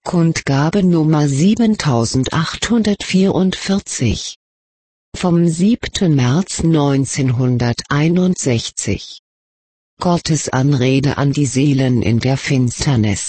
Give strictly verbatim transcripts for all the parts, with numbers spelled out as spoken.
Kundgabe Nummer siebentausendachthundertvierundvierzig. Vom siebten März neunzehnhunderteinundsechzig. Gottes Anrede an die Seelen in der Finsternis.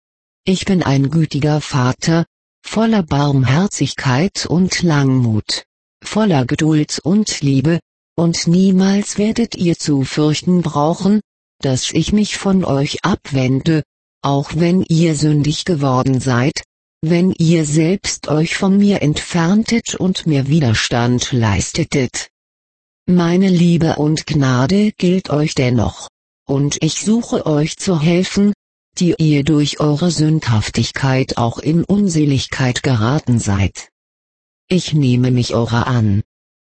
Ich bin ein gütiger Vater, voller Barmherzigkeit und Langmut, voller Geduld und Liebe, und niemals werdet ihr zu fürchten brauchen, dass ich mich von euch abwende, auch wenn ihr sündig geworden seid, wenn ihr selbst euch von mir entferntet und mir Widerstand leistetet. Meine Liebe und Gnade gilt euch dennoch, und ich suche euch zu helfen, die ihr durch eure Sündhaftigkeit auch in Unseligkeit geraten seid. Ich nehme mich eurer an.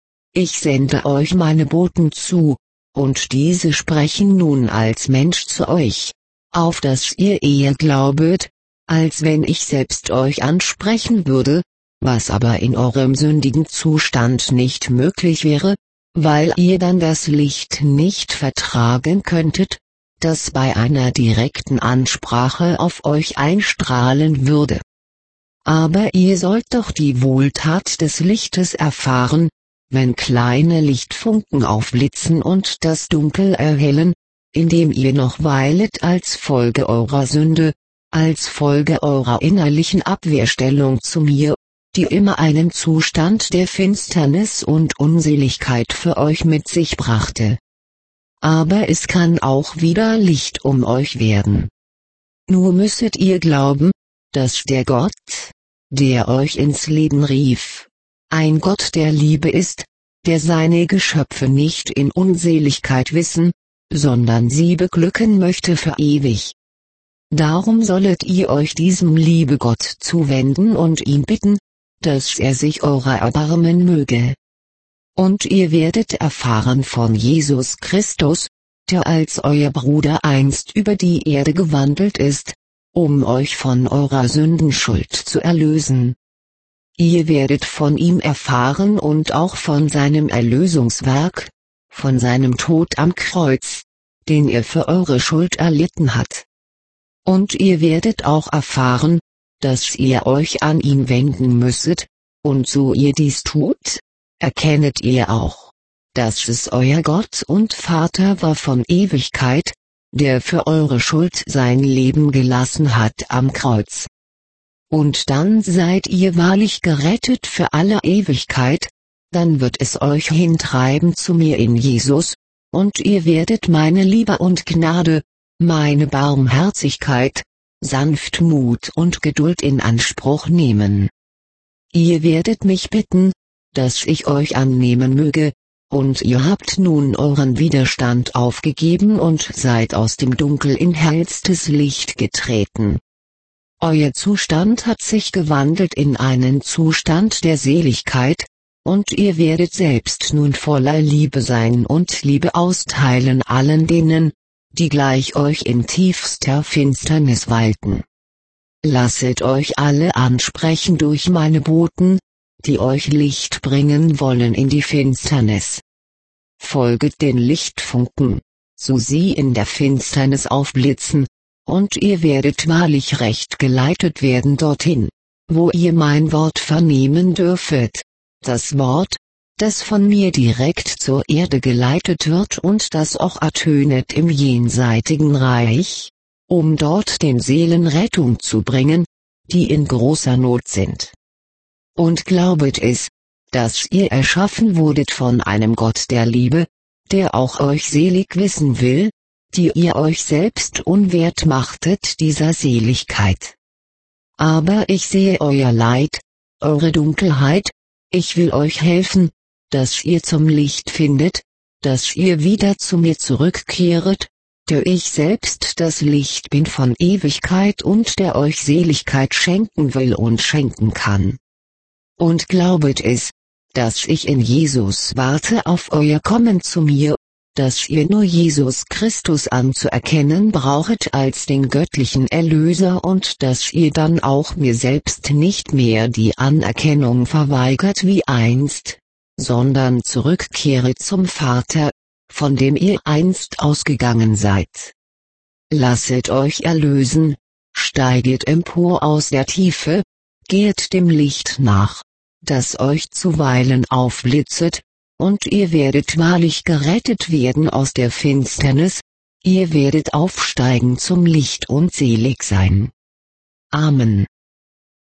Ich sende euch meine Boten zu, und diese sprechen nun als Mensch zu euch, auf dass ihr eher glaubet, als wenn ich selbst euch ansprechen würde, was aber in eurem sündigen Zustand nicht möglich wäre, weil ihr dann das Licht nicht vertragen könntet, das bei einer direkten Ansprache auf euch einstrahlen würde. Aber ihr sollt doch die Wohltat des Lichtes erfahren, wenn kleine Lichtfunken aufblitzen und das Dunkel erhellen, indem ihr noch weilet als Folge eurer Sünde, als Folge eurer innerlichen Abwehrstellung zu mir, die immer einen Zustand der Finsternis und Unseligkeit für euch mit sich brachte. Aber es kann auch wieder Licht um euch werden. Nur müsset ihr glauben, dass der Gott, der euch ins Leben rief, ein Gott der Liebe ist, der seine Geschöpfe nicht in Unseligkeit wissen, sondern sie beglücken möchte für ewig. Darum sollet ihr euch diesem Liebegott zuwenden und ihn bitten, dass er sich eurer erbarmen möge. Und ihr werdet erfahren von Jesus Christus, der als euer Bruder einst über die Erde gewandelt ist, um euch von eurer Sündenschuld zu erlösen. Ihr werdet von ihm erfahren und auch von seinem Erlösungswerk, von seinem Tod am Kreuz, den er für eure Schuld erlitten hat. Und ihr werdet auch erfahren, dass ihr euch an ihn wenden müsset, und so ihr dies tut, erkennet ihr auch, dass es euer Gott und Vater war von Ewigkeit, der für eure Schuld sein Leben gelassen hat am Kreuz. Und dann seid ihr wahrlich gerettet für alle Ewigkeit, dann wird es euch hintreiben zu mir in Jesus, und ihr werdet meine Liebe und Gnade, meine Barmherzigkeit, Sanftmut und Geduld in Anspruch nehmen. Ihr werdet mich bitten, dass ich euch annehmen möge, und ihr habt nun euren Widerstand aufgegeben und seid aus dem Dunkel in hellstes Licht getreten. Euer Zustand hat sich gewandelt in einen Zustand der Seligkeit, und ihr werdet selbst nun voller Liebe sein und Liebe austeilen allen denen, die gleich euch in tiefster Finsternis walten. Lasset euch alle ansprechen durch meine Boten, die euch Licht bringen wollen in die Finsternis. Folget den Lichtfunken, so sie in der Finsternis aufblitzen, und ihr werdet wahrlich recht geleitet werden dorthin, wo ihr mein Wort vernehmen dürfet, das Wort, das von mir direkt zur Erde geleitet wird und das auch ertönet im jenseitigen Reich, um dort den Seelen Rettung zu bringen, die in großer Not sind. Und glaubet es, dass ihr erschaffen wurdet von einem Gott der Liebe, der auch euch selig wissen will, die ihr euch selbst unwert machtet dieser Seligkeit. Aber ich sehe euer Leid, eure Dunkelheit, ich will euch helfen, dass ihr zum Licht findet, dass ihr wieder zu mir zurückkehret, der ich selbst das Licht bin von Ewigkeit und der euch Seligkeit schenken will und schenken kann. Und glaubet es, dass ich in Jesus warte auf euer Kommen zu mir, dass ihr nur Jesus Christus anzuerkennen brauchet als den göttlichen Erlöser und dass ihr dann auch mir selbst nicht mehr die Anerkennung verweigert wie einst, sondern zurückkehret zum Vater, von dem ihr einst ausgegangen seid. Lasset euch erlösen, Steiget empor aus der Tiefe, geht dem Licht nach, das euch zuweilen aufblitzet, und ihr werdet wahrlich gerettet werden aus der Finsternis, ihr werdet aufsteigen zum Licht und selig sein. Amen.